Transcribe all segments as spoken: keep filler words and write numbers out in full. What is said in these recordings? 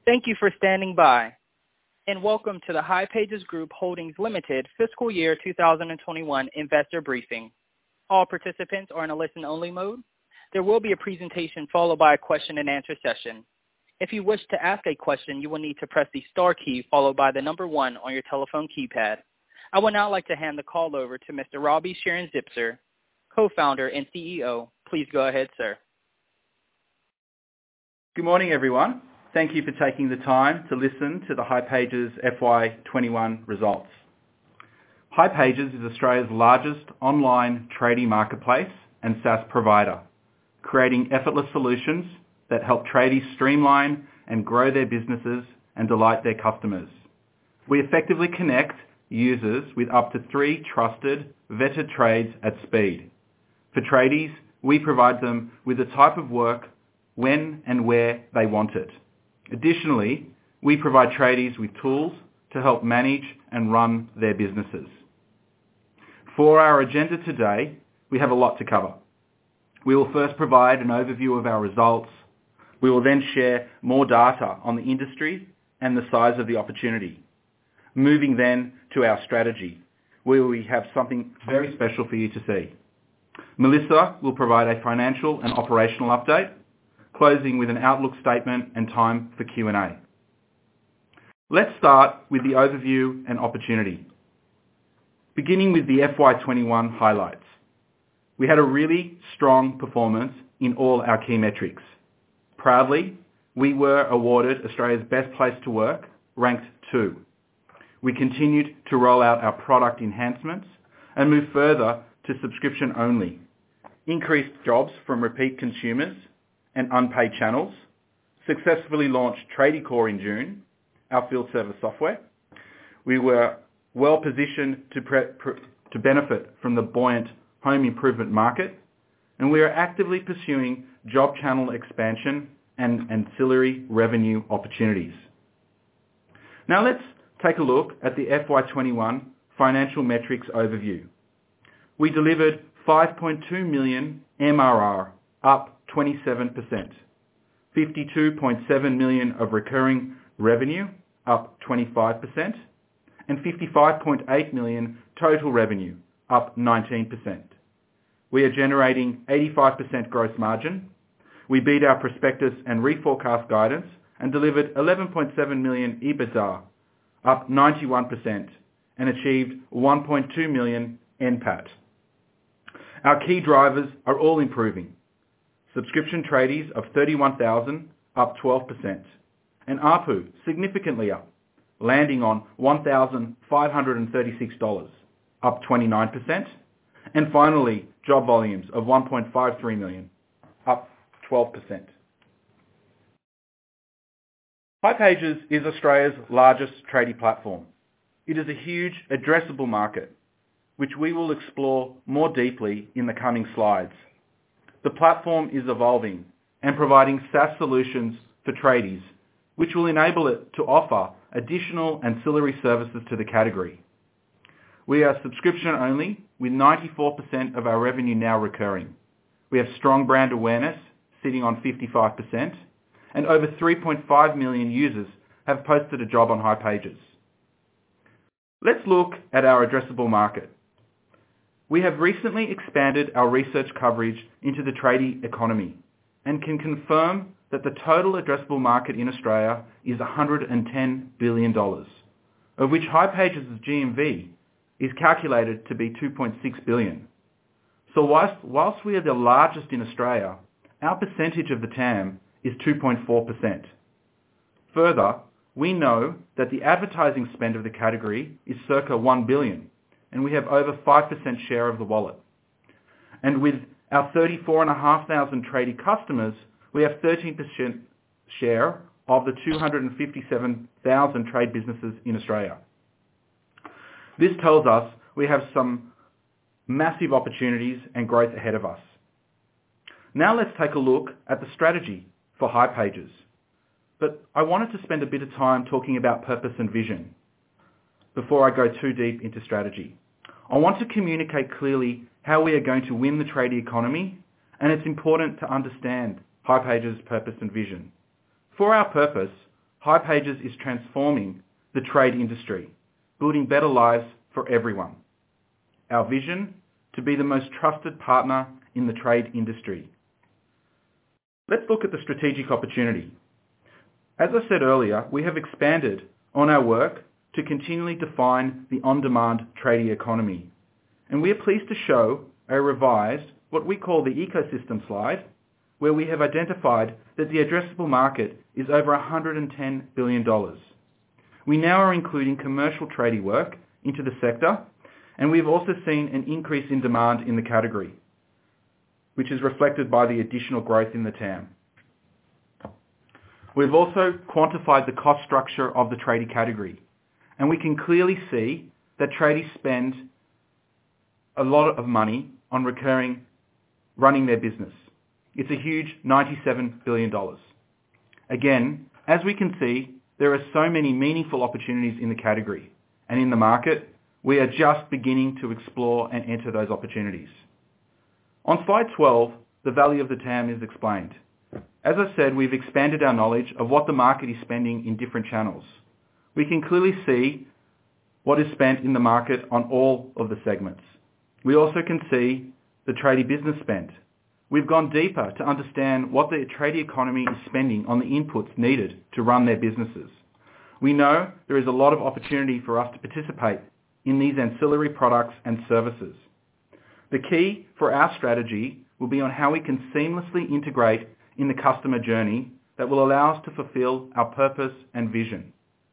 Thank you for standing by, and welcome to the hipages Group Holdings Limited Fiscal Year two thousand twenty-one Investor Briefing. All participants are in a listen-only mode. There will be a presentation followed by a question-and-answer session. If you wish to ask a question, you will need to press the star key followed by the number one on your telephone keypad. I would now like to hand the call over to Mister Roby Sharon-Zipser, co-founder and C E O. Please go ahead, sir. Good morning, everyone. Thank you for taking the time to listen to the hipages F Y twenty-one results. hipages is Australia's largest online tradie marketplace and SaaS provider, creating effortless solutions that help tradies streamline and grow their businesses and delight their customers. We effectively connect users with up to three trusted, vetted trades at speed. For tradies, we provide them with the type of work when and where they want it. Additionally, we provide tradies with tools to help manage and run their businesses. For our agenda today, we have a lot to cover. We will first provide an overview of our results. We will then share more data on the industry and the size of the opportunity. Moving then to our strategy, where we have something very special for you to see. Melissa will provide a financial and operational update, closing with an outlook statement and time for Q and A. Let's start with the overview and opportunity. Beginning with the F Y twenty-one highlights. We had a really strong performance in all our key metrics. Proudly, we were awarded Australia's Best Place to Work, ranked two. We continued to roll out our product enhancements and move further to subscription only, increased jobs from repeat consumers and unpaid channels, successfully launched Tradiecore in June, our field service software. We were well positioned to, pre- pre- to benefit from the buoyant home improvement market, and we are actively pursuing job channel expansion and ancillary revenue opportunities. Now let's take a look at the F Y twenty-one financial metrics overview. We delivered five point two million M R R, up twenty-seven percent, fifty-two point seven million of recurring revenue, up twenty-five percent, and fifty-five point eight million total revenue, up nineteen percent. We are generating eighty-five percent gross margin. We beat our prospectus and reforecast guidance and delivered eleven point seven million EBITDA, up ninety-one percent, and achieved one point two million N PAT. Our key drivers are all improving. Subscription tradies of thirty-one thousand, up twelve percent, and A R P U significantly up, landing on one thousand five hundred thirty-six dollars, up twenty-nine percent, and finally, job volumes of one point five three million, up twelve percent. hipages is Australia's largest tradie platform. It is a huge addressable market, which we will explore more deeply in the coming slides. The platform is evolving and providing SaaS solutions for tradies, which will enable it to offer additional ancillary services to the category. We are subscription only, with ninety-four percent of our revenue now recurring. We have strong brand awareness, sitting on fifty-five percent, and over three point five million users have posted a job on hipages. Let's look at our addressable market. We have recently expanded our research coverage into the tradie economy and can confirm that the total addressable market in Australia is one hundred ten billion dollars, of which hipages' G M V is calculated to be two point six billion dollars. So whilst, whilst we are the largest in Australia, our percentage of the T A M is two point four percent. Further, we know that the advertising spend of the category is circa one billion dollars, and we have over five percent share of the wallet. And with our thirty-four thousand five hundred tradie customers, we have thirteen percent share of the two hundred fifty-seven thousand trade businesses in Australia. This tells us we have some massive opportunities and growth ahead of us. Now let's take a look at the strategy for hipages. But I wanted to spend a bit of time talking about purpose and vision before I go too deep into strategy. I want to communicate clearly how we are going to win the tradie economy, and it's important to understand hipages' purpose and vision. For our purpose, hipages is transforming the trade industry, building better lives for everyone. Our vision, to be the most trusted partner in the trade industry. Let's look at the strategic opportunity. As I said earlier, we have expanded on our work to continually define the on-demand tradie economy. And we are pleased to show a revised, what we call the ecosystem slide, where we have identified that the addressable market is over one hundred ten billion dollars. We now are including commercial tradie work into the sector, and we've also seen an increase in demand in the category, which is reflected by the additional growth in the T A M. We've also quantified the cost structure of the tradie category, and we can clearly see that tradies spend a lot of money on recurring running their business. It's a huge ninety-seven billion dollars. Again, as we can see, there are so many meaningful opportunities in the category, and in the market, we are just beginning to explore and enter those opportunities. On slide twelve, the value of the T A M is explained. As I said, we've expanded our knowledge of what the market is spending in different channels. We can clearly see what is spent in the market on all of the segments. We also can see the tradie business spend. We've gone deeper to understand what the tradie economy is spending on the inputs needed to run their businesses. We know there is a lot of opportunity for us to participate in these ancillary products and services. The key for our strategy will be on how we can seamlessly integrate in the customer journey that will allow us to fulfill our purpose and vision.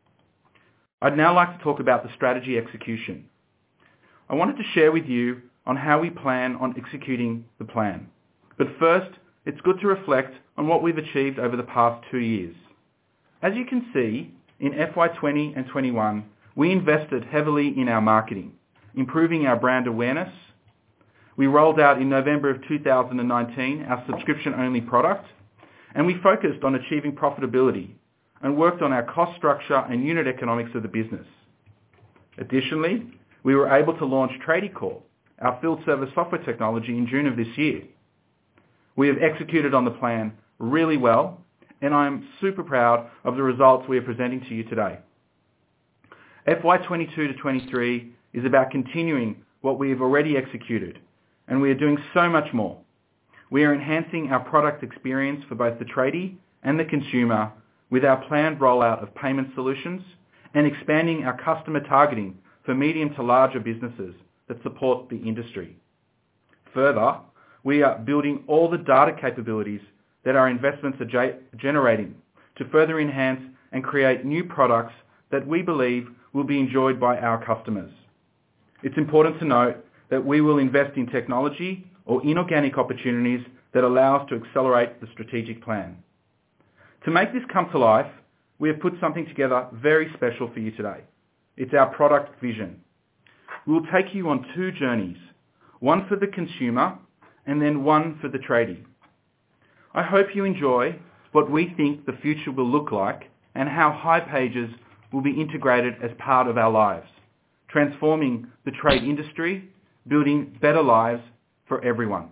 I'd now like to talk about the strategy execution. I wanted to share with you on how we plan on executing the plan. But first, it's good to reflect on what we've achieved over the past two years. As you can see, in F Y twenty and twenty-one, we invested heavily in our marketing, improving our brand awareness. We rolled out in November of two thousand nineteen our subscription-only product, and we focused on achieving profitability and worked on our cost structure and unit economics of the business. Additionally, we were able to launch Tradiecore, our field service software technology, in June of this year. We have executed on the plan really well, and I'm super proud of the results we are presenting to you today. F Y twenty-two to twenty-three is about continuing what we have already executed, and we are doing so much more. We are enhancing our product experience for both the tradie and the consumer with our planned rollout of payment solutions and expanding our customer targeting for medium to larger businesses that support the industry. Further, we are building all the data capabilities that our investments are generating to further enhance and create new products that we believe will be enjoyed by our customers. It's important to note that we will invest in technology or inorganic opportunities that allow us to accelerate the strategic plan. To make this come to life, we have put something together very special for you today. It's our product vision. We will take you on two journeys, one for the consumer and then one for the tradie. I hope you enjoy what we think the future will look like and how hipages will be integrated as part of our lives, transforming the trade industry, building better lives for everyone.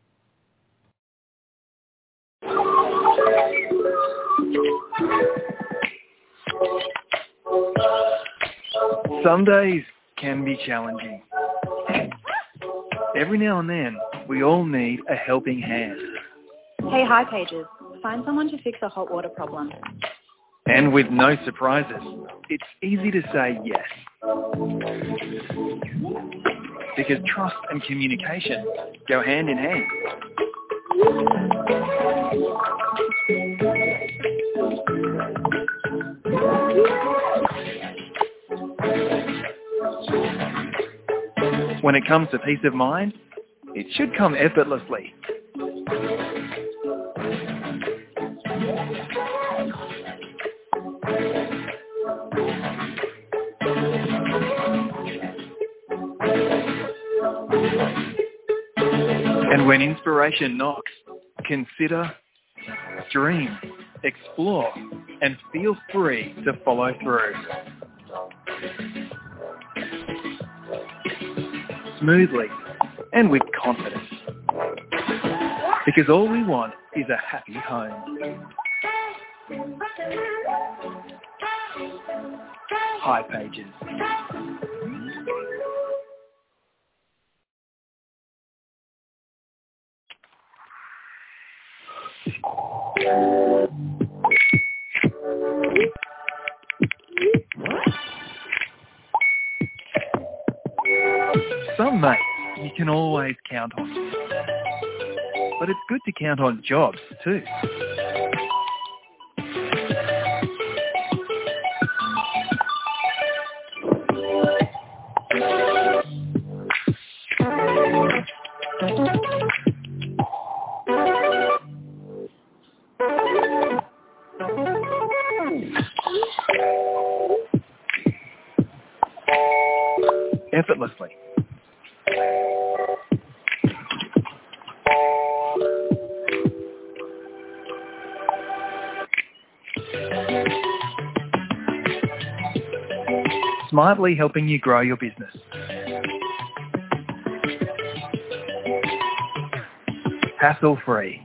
Some days can be challenging. Every now and then, we all need a helping hand. Hey, hipages, find someone to fix a hot water problem. And with no surprises, it's easy to say yes. Because trust and communication go hand in hand. When it comes to peace of mind, it should come effortlessly. And when inspiration knocks, consider, dream, explore, and feel free to follow through. Smoothly and with confidence. Because all we want is a happy home. hipages. Some mates you can always count on. But it's good to count on jobs too. Effortlessly. Smartly helping you grow your business. Hassle-free.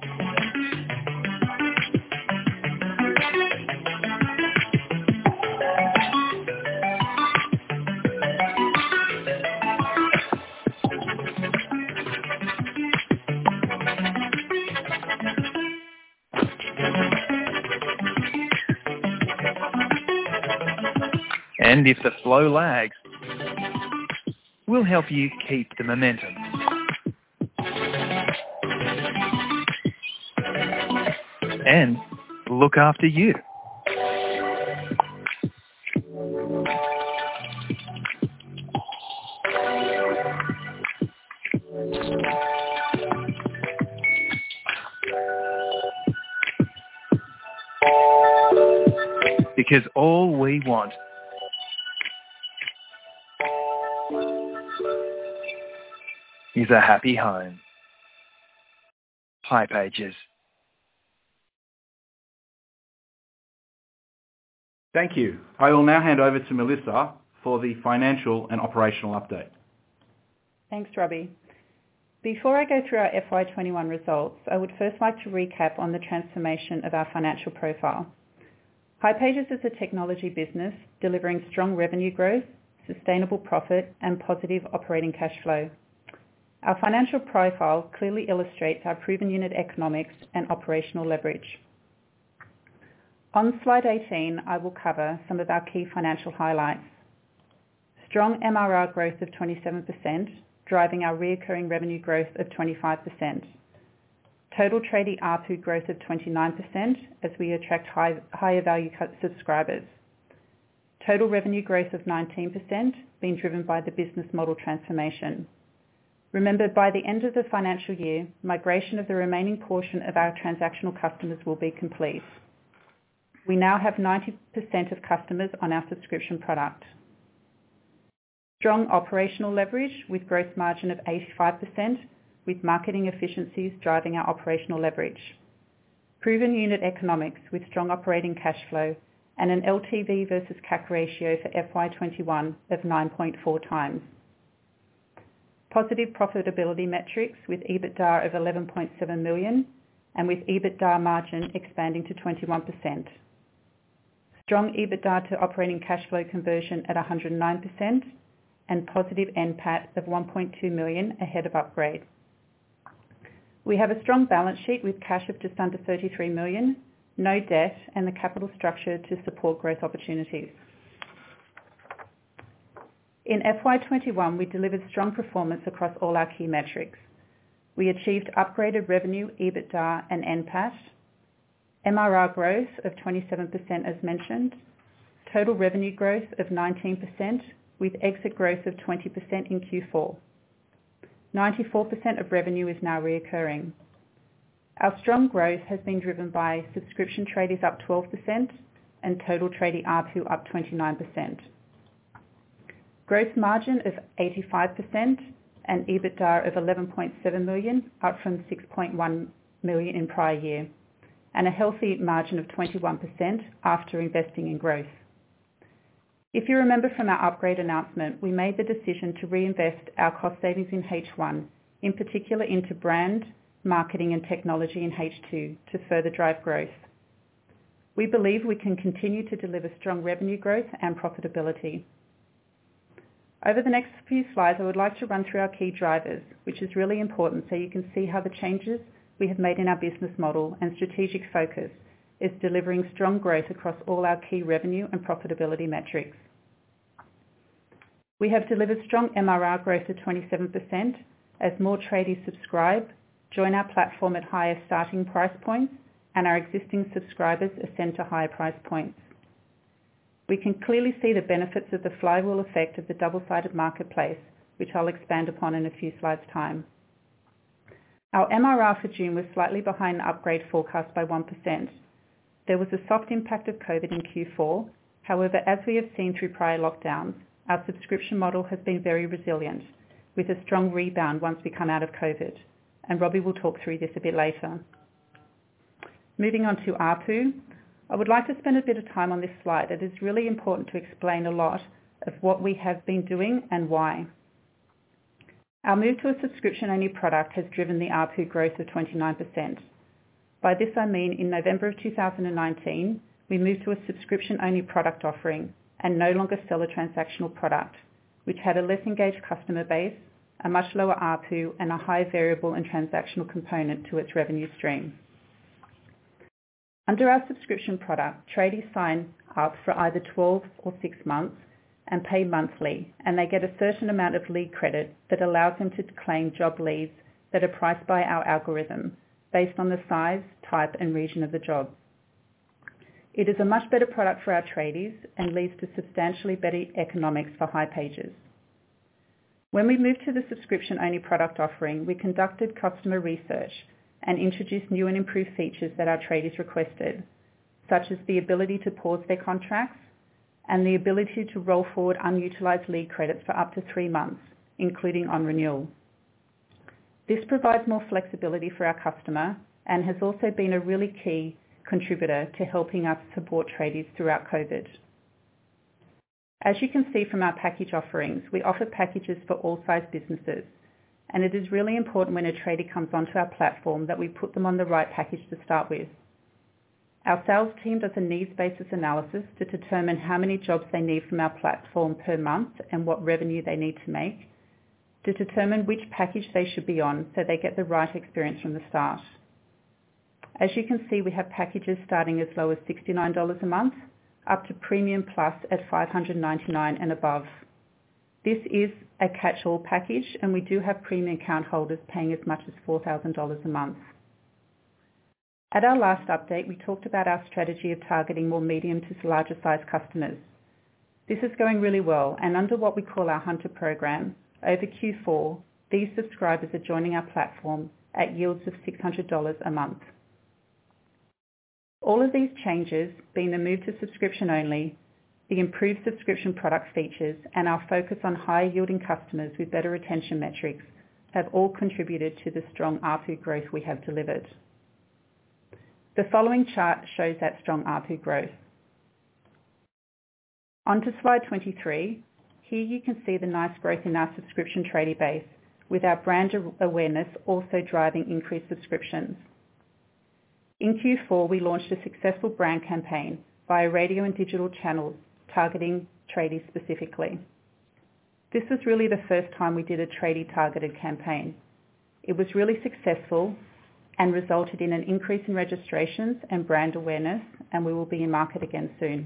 And if the flow lags, we'll help you keep the momentum. And look after you. Because all we want is a happy home. hipages. Thank you. I will now hand over to Melissa for the financial and operational update. Thanks, Robbie. Before I go through our F Y twenty-one results, I would first like to recap on the transformation of our financial profile. hipages is a technology business delivering strong revenue growth, sustainable profit, and positive operating cash flow. Our financial profile clearly illustrates our proven unit economics and operational leverage. On slide eighteen, I will cover some of our key financial highlights. Strong M R R growth of twenty-seven percent, driving our recurring revenue growth of twenty-five percent. Total tradie A R P U growth of twenty-nine percent as we attract high, higher value subscribers. Total revenue growth of nineteen percent, being driven by the business model transformation. Remember, by the end of the financial year, migration of the remaining portion of our transactional customers will be complete. We now have ninety percent of customers on our subscription product. Strong operational leverage with gross margin of eighty-five percent, with marketing efficiencies driving our operational leverage. Proven unit economics with strong operating cash flow and an L T V versus C A C ratio for F Y twenty-one of nine point four times. Positive profitability metrics with EBITDA of eleven point seven million and with EBITDA margin expanding to twenty-one percent. Strong EBITDA to operating cash flow conversion at one hundred nine percent and positive N P A T of one point two million ahead of upgrade. We have a strong balance sheet with cash of just under thirty-three million, no debt, and the capital structure to support growth opportunities. In F Y twenty-one, we delivered strong performance across all our key metrics. We achieved upgraded revenue, EBITDA, and N P A T, M R R growth of twenty-seven percent as mentioned, total revenue growth of nineteen percent with exit growth of twenty percent in Q four. ninety-four percent of revenue is now reoccurring. Our strong growth has been driven by subscription tradies up twelve percent and total tradie A R P U up twenty-nine percent. Gross margin of eighty-five percent and EBITDA of eleven point seven million, up from six point one million in prior year, and a healthy margin of twenty-one percent after investing in growth. If you remember from our upgrade announcement, we made the decision to reinvest our cost savings in H one, in particular into brand, marketing and technology in H two to further drive growth. We believe we can continue to deliver strong revenue growth and profitability. Over the next few slides, I would like to run through our key drivers, which is really important so you can see how the changes we have made in our business model and strategic focus is delivering strong growth across all our key revenue and profitability metrics. We have delivered strong M R R growth of twenty-seven percent as more tradies subscribe, join our platform at higher starting price points, and our existing subscribers ascend to higher price points. We can clearly see the benefits of the flywheel effect of the double-sided marketplace, which I'll expand upon in a few slides' time. Our M R R for June was slightly behind the upgrade forecast by one percent. There was a soft impact of COVID in Q four. However, as we have seen through prior lockdowns, our subscription model has been very resilient, with a strong rebound once we come out of COVID, and Robbie will talk through this a bit later. Moving on to A R P U, I would like to spend a bit of time on this slide. It is really important to explain a lot of what we have been doing and why. Our move to a subscription-only product has driven the A R P U growth of twenty-nine percent. By this I mean in November of two thousand nineteen, we moved to a subscription-only product offering and no longer sell a transactional product, which had a less engaged customer base, a much lower A R P U, and a high variable and transactional component to its revenue stream. Under our subscription product, tradies sign up for either twelve or six months and pay monthly, and they get a certain amount of lead credit that allows them to claim job leads that are priced by our algorithm based on the size, type, and region of the job. It is a much better product for our tradies and leads to substantially better economics for hipages. When we moved to the subscription-only product offering, we conducted customer research and introduced new and improved features that our tradies requested, such as the ability to pause their contracts and the ability to roll forward unutilized lead credits for up to three months, including on renewal. This provides more flexibility for our customer and has also been a really key contributor to helping us support tradies throughout COVID. As you can see from our package offerings, we offer packages for all size businesses, and it is really important when a tradie comes onto our platform that we put them on the right package to start with. Our sales team does a needs basis analysis to determine how many jobs they need from our platform per month and what revenue they need to make, to determine which package they should be on so they get the right experience from the start. As you can see, we have packages starting as low as sixty-nine dollars a month, up to Premium Plus at five hundred ninety-nine dollars and above. This is a catch-all package, and we do have premium account holders paying as much as four thousand dollars a month. At our last update, we talked about our strategy of targeting more medium to larger size customers. This is going really well, and under what we call our Hunter program, over Q four, these subscribers are joining our platform at yields of six hundred dollars a month. All of these changes, being the move to subscription only, the improved subscription product features, and our focus on higher yielding customers with better retention metrics, have all contributed to the strong A R P U growth we have delivered. The following chart shows that strong A R P U growth. On to slide twenty-three. Here you can see the nice growth in our subscription tradie base, with our brand awareness also driving increased subscriptions. In Q four, we launched a successful brand campaign via radio and digital channels targeting tradies specifically. This was really the first time we did a tradie targeted campaign. It was really successful and resulted in an increase in registrations and brand awareness, and we will be in market again soon.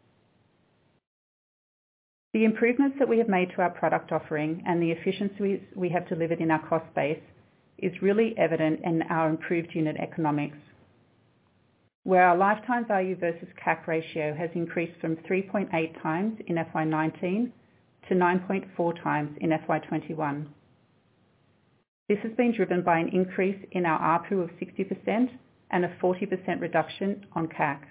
The improvements that we have made to our product offering and the efficiencies we have delivered in our cost base is really evident in our improved unit economics, where our lifetime value versus C A C ratio has increased from three point eight times in F Y nineteen to nine point four times in F Y twenty-one. This has been driven by an increase in our A R P U of sixty percent and a forty percent reduction on C A C.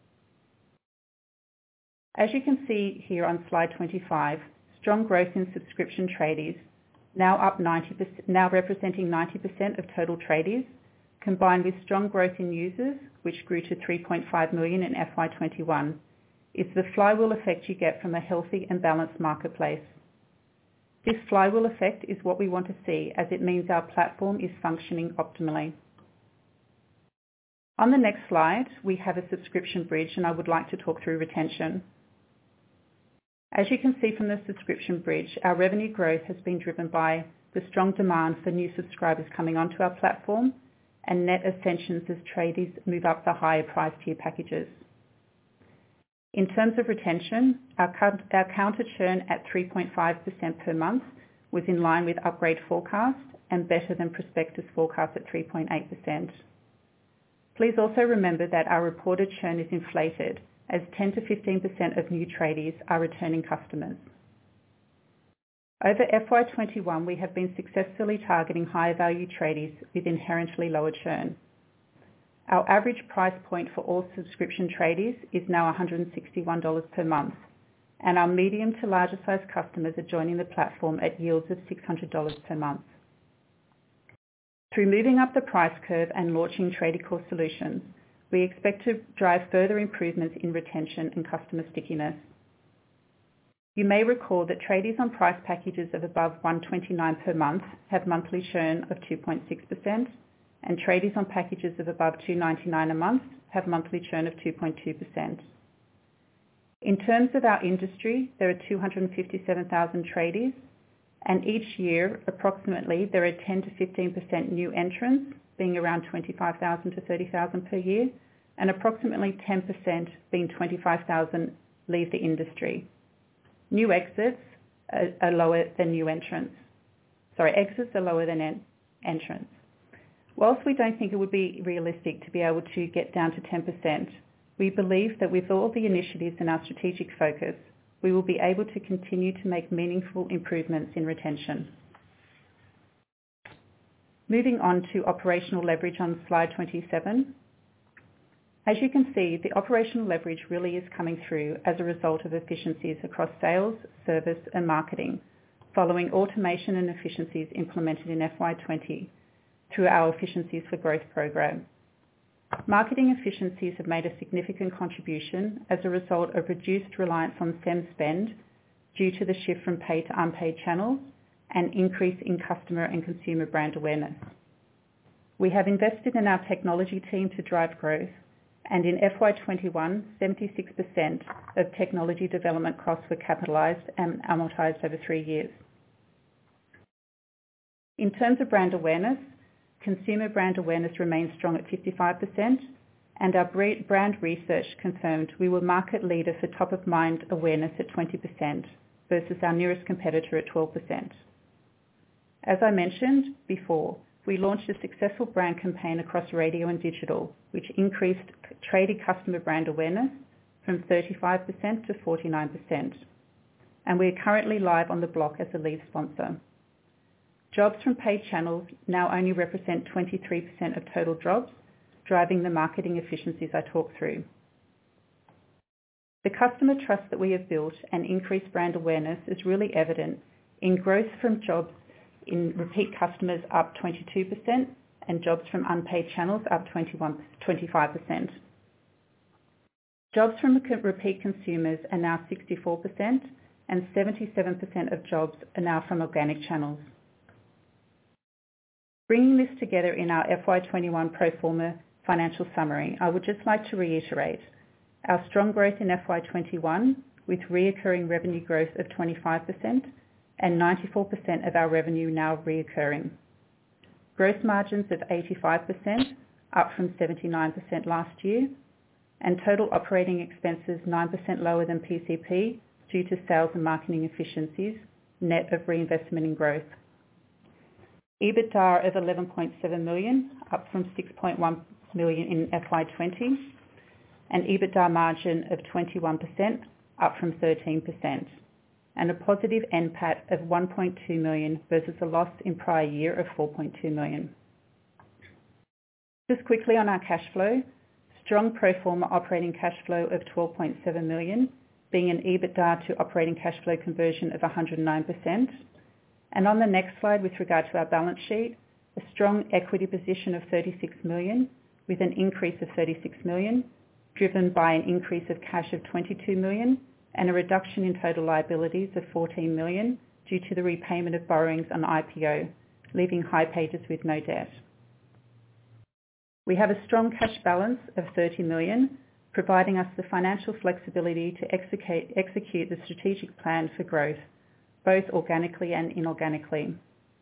As you can see here on slide twenty-five, strong growth in subscription tradies, now up ninety percent, now representing ninety percent of total tradies, combined with strong growth in users, which grew to three point five million in F Y twenty-one, is the flywheel effect you get from a healthy and balanced marketplace. This flywheel effect is what we want to see, as it means our platform is functioning optimally. On the next slide, we have a subscription bridge, and I would like to talk through retention. As you can see from the subscription bridge, our revenue growth has been driven by the strong demand for new subscribers coming onto our platform and net ascensions as tradies move up the higher price tier packages. In terms of retention, our, our counter churn at three point five percent per month was in line with upgrade forecast and better than prospectus forecast at three point eight percent. Please also remember that our reported churn is inflated as ten to fifteen percent of new tradies are returning customers. Over F Y twenty-one, we have been successfully targeting higher value tradies with inherently lower churn. Our average price point for all subscription tradies is now one hundred sixty-one dollars per month, and our medium to larger size customers are joining the platform at yields of six hundred dollars per month. Through moving up the price curve and launching Tradiecore solutions, we expect to drive further improvements in retention and customer stickiness. You may recall that tradies on price packages of above one hundred twenty-nine dollars per month have monthly churn of two point six percent, and tradies on packages of above two hundred ninety-nine dollars a month have monthly churn of two point two percent. In terms of our industry, there are two hundred fifty-seven thousand tradies, and each year, approximately, there are ten to fifteen percent new entrants, being around twenty-five thousand to thirty thousand per year, and approximately ten percent, being twenty-five thousand, leave the industry. New exits are, are lower than new entrants. Sorry, exits are lower than en- entrants. Whilst we don't think it would be realistic to be able to get down to ten percent, we believe that with all the initiatives and our strategic focus, we will be able to continue to make meaningful improvements in retention. Moving on to operational leverage on slide twenty-seven. As you can see, the operational leverage really is coming through as a result of efficiencies across sales, service and marketing, following automation and efficiencies implemented in F Y twenty through our Efficiencies for Growth program. Marketing efficiencies have made a significant contribution as a result of reduced reliance on S E M spend due to the shift from paid to unpaid channels and increase in customer and consumer brand awareness. We have invested in our technology team to drive growth, and in F Y twenty-one, seventy-six percent of technology development costs were capitalised and amortised over three years. In terms of brand awareness, consumer brand awareness remains strong at fifty-five percent, and our brand research confirmed we were market leader for top of mind awareness at twenty percent versus our nearest competitor at twelve percent. As I mentioned before, we launched a successful brand campaign across radio and digital, which increased tradie customer brand awareness from thirty-five percent to forty-nine percent. And we are currently live on the block as a lead sponsor. Jobs from paid channels now only represent twenty-three percent of total jobs, driving the marketing efficiencies I talked through. The customer trust that we have built and increased brand awareness is really evident in growth from jobs in repeat customers up twenty-two percent and jobs from unpaid channels up twenty-one, twenty-five percent. Jobs from repeat consumers are now sixty-four percent and seventy-seven percent of jobs are now from organic channels. Bringing this together in our F Y twenty-one pro forma financial summary, I would just like to reiterate our strong growth in F Y twenty-one with reoccurring revenue growth of twenty-five percent and ninety-four percent of our revenue now reoccurring. Gross margins of eighty-five percent, up from seventy-nine percent last year, and total operating expenses nine percent lower than P C P due to sales and marketing efficiencies, net of reinvestment in growth. EBITDA of eleven point seven million, up from six point one million in F Y twenty, and EBITDA margin of twenty-one percent, up from thirteen percent, and a positive N PAT of one point two million versus a loss in prior year of four point two million. Just quickly on our cash flow, strong pro forma operating cash flow of twelve point seven million, being an EBITDA to operating cash flow conversion of one hundred nine percent. And on the next slide, with regard to our balance sheet, a strong equity position of thirty-six million, with an increase of thirty-six million, driven by an increase of cash of twenty-two million and a reduction in total liabilities of fourteen million due to the repayment of borrowings on I P O, leaving hipages with no debt. We have a strong cash balance of thirty million, providing us the financial flexibility to execute, execute the strategic plan for growth, both organically and inorganically.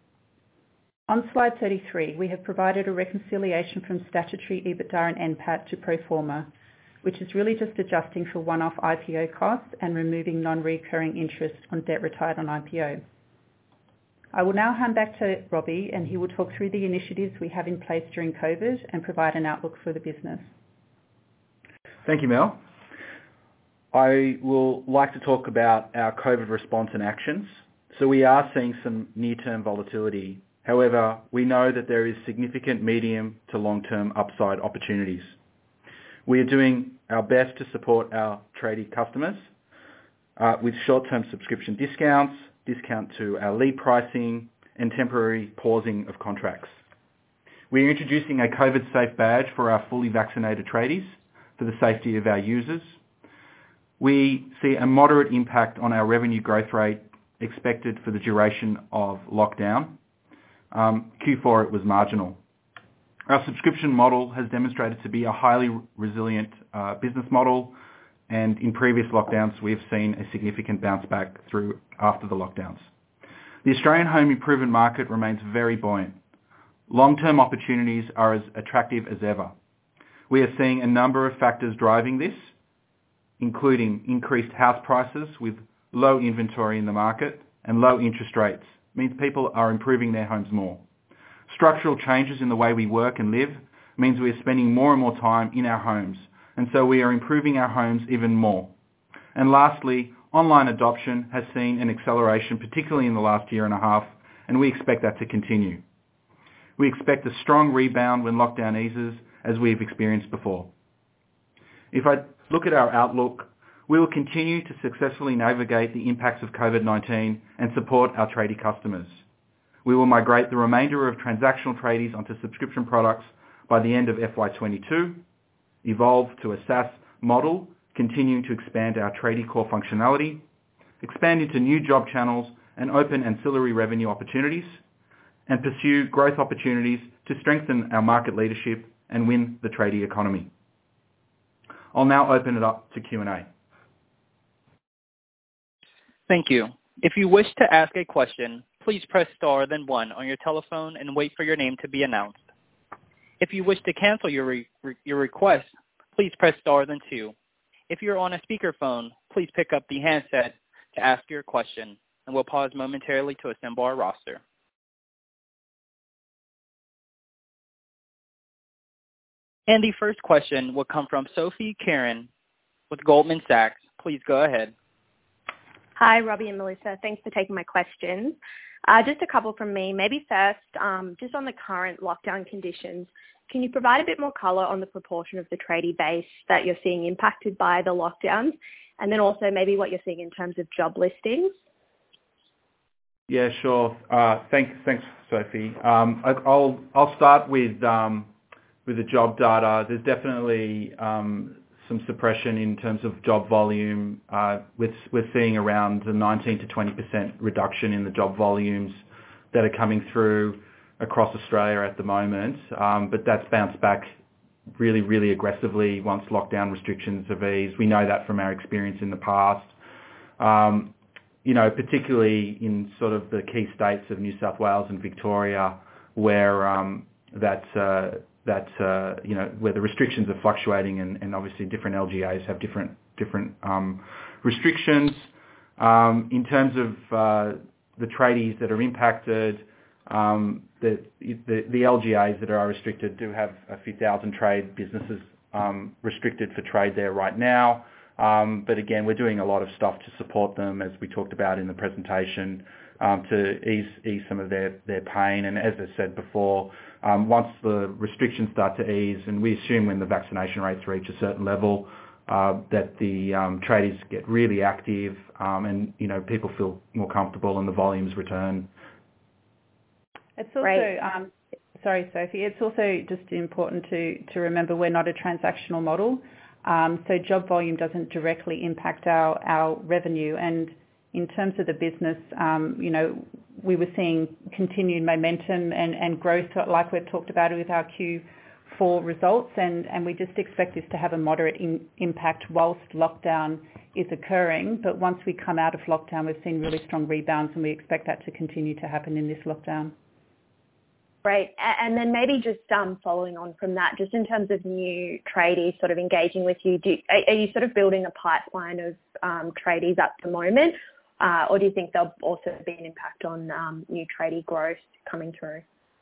On slide thirty-three, we have provided a reconciliation from statutory EBITDA and N P A T to pro forma, which is really just adjusting for one-off I P O costs and removing non-recurring interest on debt retired on I P O. I will now hand back to Robbie, and he will talk through the initiatives we have in place during COVID and provide an outlook for the business. Thank you, Mel. I will like to talk about our COVID response and actions. So we are seeing some near-term volatility. However, we know that there is significant medium to long-term upside opportunities. We are doing our best to support our tradie customers uh, with short-term subscription discounts, discount to our lead pricing, and temporary pausing of contracts. We are introducing a COVID-safe badge for our fully vaccinated tradies for the safety of our users. We see a moderate impact on our revenue growth rate expected for the duration of lockdown. Um, Q four, it was marginal. Our subscription model has demonstrated to be a highly resilient uh, business model, and in previous lockdowns, we've seen a significant bounce back through after the lockdowns. The Australian home improvement market remains very buoyant. Long-term opportunities are as attractive as ever. We are seeing a number of factors driving this, including increased house prices with low inventory in the market and low interest rates, means people are improving their homes more. Structural changes in the way we work and live means we are spending more and more time in our homes, and so we are improving our homes even more. And lastly, online adoption has seen an acceleration, particularly in the last year and a half, and we expect that to continue. We expect a strong rebound when lockdown eases, as we have experienced before. If I look at our outlook, we will continue to successfully navigate the impacts of COVID nineteen and support our tradie customers. We will migrate the remainder of transactional tradies onto subscription products by the end of F Y twenty-two, evolve to a SaaS model, continuing to expand our tradie core functionality, expand into new job channels and open ancillary revenue opportunities, and pursue growth opportunities to strengthen our market leadership and win the tradie economy. I'll now open it up to Q and A. Thank you. If you wish to ask a question, please press star then one on your telephone and wait for your name to be announced. If you wish to cancel your re- your request, please press star then two. If you're on a speakerphone, please pick up the handset to ask your question, and we'll pause momentarily to assemble our roster. And the first question will come from Sophie Karen with Goldman Sachs. Please go ahead. Hi, Robbie and Melissa. Thanks for taking my questions. Uh, just a couple from me. Maybe first, um, just on the current lockdown conditions, can you provide a bit more colour on the proportion of the tradie base that you're seeing impacted by the lockdowns, and then also maybe what you're seeing in terms of job listings? Yeah, sure. Uh, thanks, thanks, Sophie. Um, I, I'll I'll start with um, with the job data. There's definitely um, some suppression in terms of job volume. Uh, we're, we're seeing around a nineteen to twenty percent reduction in the job volumes that are coming through across Australia at the moment, um, but that's bounced back really, really aggressively once lockdown restrictions have eased. We know that from our experience in the past. Um, you know, particularly in sort of the key states of New South Wales and Victoria, where um, that uh, that uh, you know where the restrictions are fluctuating, and, and obviously different L G As have different different um, restrictions. Um, in terms of uh, the tradies that are impacted, um, the, the the L G As that are restricted do have a few thousand trade businesses um, restricted for trade there right now. Um, but again, we're doing a lot of stuff to support them, as we talked about in the presentation, um, to ease ease some of their, their pain. And as I said before, um, once the restrictions start to ease, and we assume when the vaccination rates reach a certain level, uh, that the um, tradies get really active, um, and you know people feel more comfortable and the volumes return. It's also, right. um, sorry, Sophie. It's also just important to to remember we're not a transactional model. Um, so job volume doesn't directly impact our, our revenue. And in terms of the business, um, you know, we were seeing continued momentum and, and growth, like we've talked about with our Q for results, and, and we just expect this to have a moderate in, impact whilst lockdown is occurring. But once we come out of lockdown, we've seen really strong rebounds, and we expect that to continue to happen in this lockdown. Great. And then maybe just um, following on from that, just in terms of new tradies sort of engaging with you, do, are, are you sort of building a pipeline of um, tradies at the moment, uh, or do you think there'll also be an impact on um, new tradie growth coming through?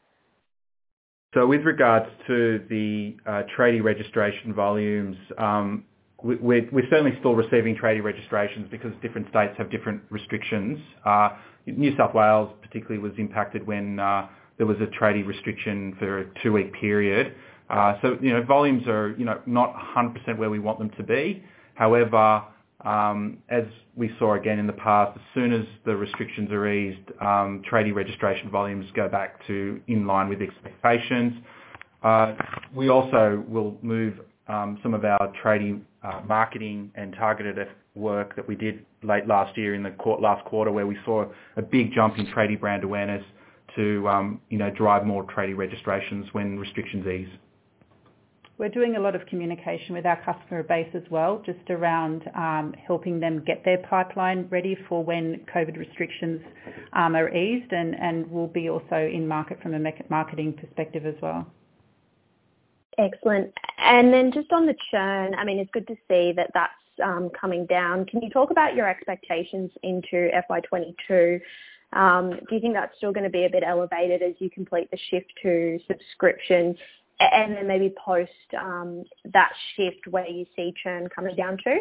So with regards to the uh, tradie registration volumes, um, we, we're, we're certainly still receiving tradie registrations because different states have different restrictions. Uh, New South Wales particularly was impacted when uh, there was a tradie restriction for a two-week period. Uh, so, you know, volumes are, you know, not one hundred percent where we want them to be. However, um, as we saw again in the past, as soon as the restrictions are eased, um, tradie registration volumes go back to in line with expectations. Uh, we also will move um, some of our tradie uh, marketing and targeted work that we did late last year in the qu- last quarter, where we saw a big jump in tradie brand awareness to, um, you know, drive more tradie registrations when restrictions ease. We're doing a lot of communication with our customer base as well, just around um, helping them get their pipeline ready for when COVID restrictions um, are eased, and, and we'll be also in market from a marketing perspective as well. Excellent. And then just on the churn, I mean, it's good to see that that's um, coming down. Can you talk about your expectations into F Y twenty-two? Um, do you think that's still going to be a bit elevated as you complete the shift to subscription? And then maybe post um, that shift where you see churn coming down to?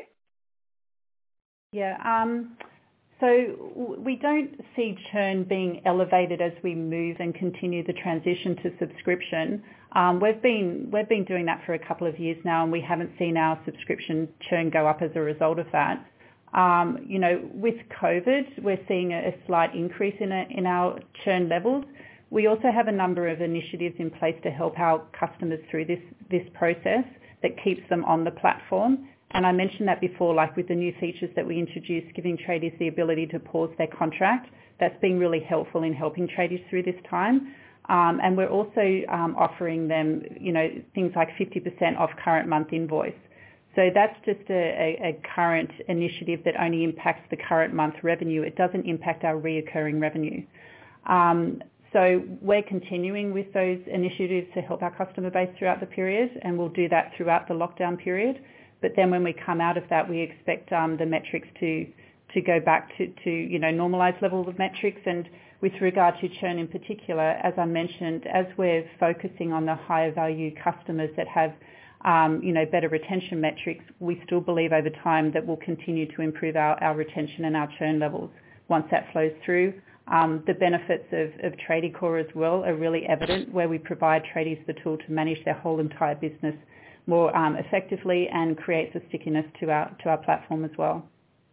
Yeah, um, so we don't see churn being elevated as we move and continue the transition to subscription. Um, we've been we've been doing that for a couple of years now, and we haven't seen our subscription churn go up as a result of that. Um, you know, with COVID, we're seeing a, a slight increase in a, in our churn levels. We also have a number of initiatives in place to help our customers through this, this process that keeps them on the platform. And I mentioned that before, like with the new features that we introduced, giving tradies the ability to pause their contract. That's been really helpful in helping tradies through this time. Um, and we're also um, offering them, you know, things like fifty percent off current month invoice. So that's just a, a, a current initiative that only impacts the current month revenue. It doesn't impact our reoccurring revenue. Um, So we're continuing with those initiatives to help our customer base throughout the period, and we'll do that throughout the lockdown period. But then when we come out of that, we expect um, the metrics to to go back to, to you know normalised levels of metrics. And with regard to churn in particular, as I mentioned, as we're focusing on the higher value customers that have um, you know better retention metrics, we still believe over time that we'll continue to improve our, our retention and our churn levels once that flows through. Um, the benefits of, of Tradiecore as well are really evident, where we provide tradies the tool to manage their whole entire business more um, effectively, and creates a stickiness to our to our platform as well.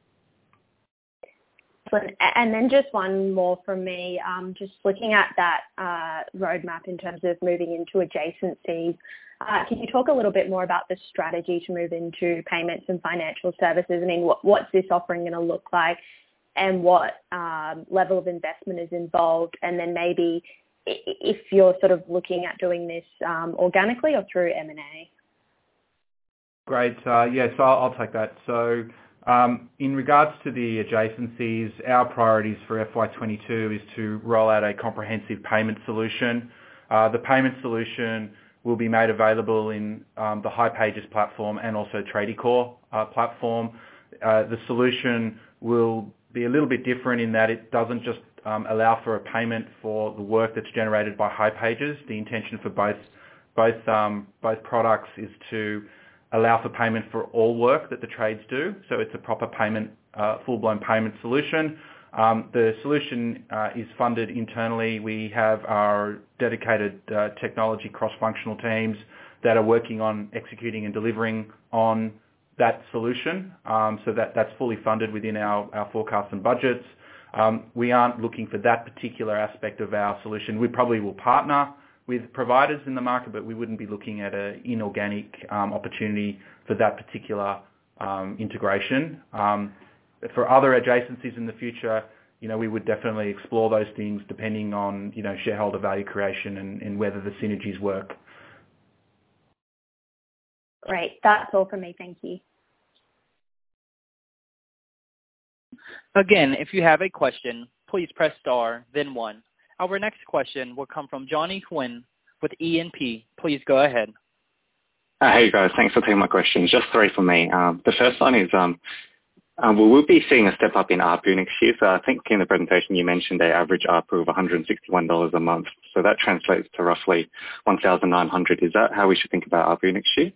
And then just one more from me, um, just looking at that uh, roadmap in terms of moving into adjacencies. Uh, can you talk a little bit more about the strategy to move into payments and financial services? I mean, what, what's this offering going to look like, and what um, level of investment is involved? And then maybe if you're sort of looking at doing this um, organically or through M and A. Great. Uh, yeah, so I'll, I'll take that. So um, in regards to the adjacencies, our priorities for F Y twenty-two is to roll out a comprehensive payment solution. Uh, the payment solution will be made available in um, the hipages platform and also Tradiecore uh, platform. Uh, the solution will be a little bit different in that it doesn't just um, allow for a payment for the work that's generated by hipages. The intention for both both um, both products is to allow for payment for all work that the trades do. So it's a proper payment, uh, full-blown payment solution. Um, the solution uh, is funded internally. We have our dedicated uh, technology cross-functional teams that are working on executing and delivering on that solution. Um, so that, that's fully funded within our, our forecasts and budgets. Um, we aren't looking for that particular aspect of our solution. We probably will partner with providers in the market, but we wouldn't be looking at an inorganic um, opportunity for that particular um, integration. Um, for other adjacencies in the future, you know, we would definitely explore those things depending on, you know, shareholder value creation and, and whether the synergies work. Great. That's all from me. Thank you. Again, if you have a question, please press star, then one. Our next question will come from Johnny Quinn with E and P. Please go ahead. Uh, hey guys, thanks for taking my questions. Just three for me. Um, the first one is, um, um, we will be seeing a step up in A R P U next year. So I think in the presentation you mentioned an average A R P U of one hundred sixty-one dollars a month. So that translates to roughly one thousand nine hundred dollars. Is that how we should think about A R P U next year?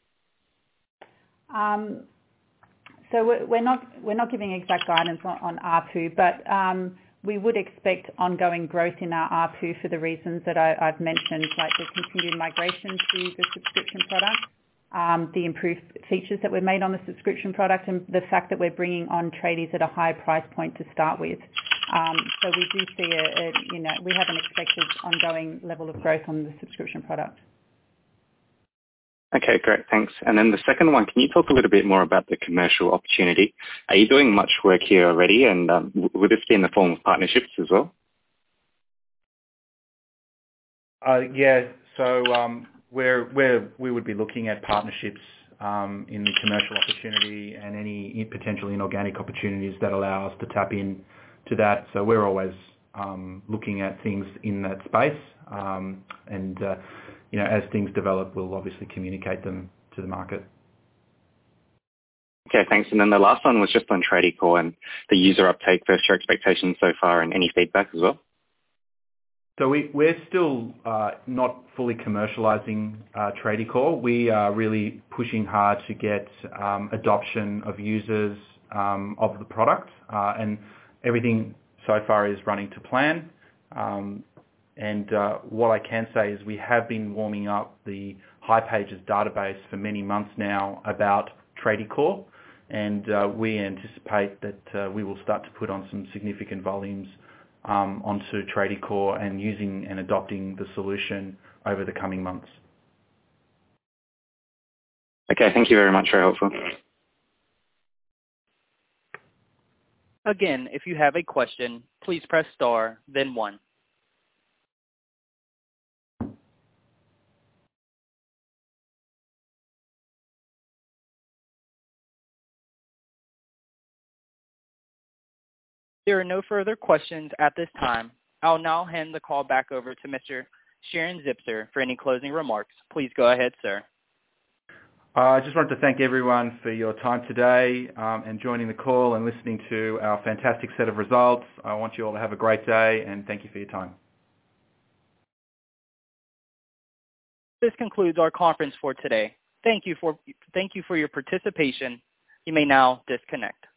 Um, so we're we're not we're not giving exact guidance on, on A R P U, but um, we would expect ongoing growth in our A R P U for the reasons that I, I've mentioned, like the continued migration to the subscription product, um, the improved features that we've made on the subscription product, and the fact that we're bringing on tradies at a higher price point to start with. Um, so we do see a, a, you know, we have an expected ongoing level of growth on the subscription product. Okay, great, thanks. And then the second one, can you talk a little bit more about the commercial opportunity? Are you doing much work here already, and um, would this be in the form of partnerships as well? Uh, yeah, so um, we're, we're, we would be looking at partnerships um, in the commercial opportunity and any potential inorganic opportunities that allow us to tap in to that. So we're always um, looking at things in that space, um, and uh, you know, as things develop, we'll obviously communicate them to the market. Okay, thanks. And then the last one was just on Tradiecore and the user uptake versus your expectations so far, and any feedback as well? So we, we're still uh, not fully commercializing uh, Tradiecore. We are really pushing hard to get um, adoption of users um, of the product, uh, and everything so far is running to plan. Um, And uh, what I can say is we have been warming up the hipages database for many months now about Tradiecore, and uh, we anticipate that uh, we will start to put on some significant volumes um, onto Tradiecore and using and adopting the solution over the coming months. Okay, thank you very much. Very helpful. Again, if you have a question, please press star, then one. There are no further questions at this time. I'll now hand the call back over to Mister Sharon Zipser for any closing remarks. Please go ahead, sir. Uh, I just wanted to thank everyone for your time today um, and joining the call and listening to our fantastic set of results. I want you all to have a great day, and thank you for your time. This concludes our conference for today. Thank you for, thank you for your participation. You may now disconnect.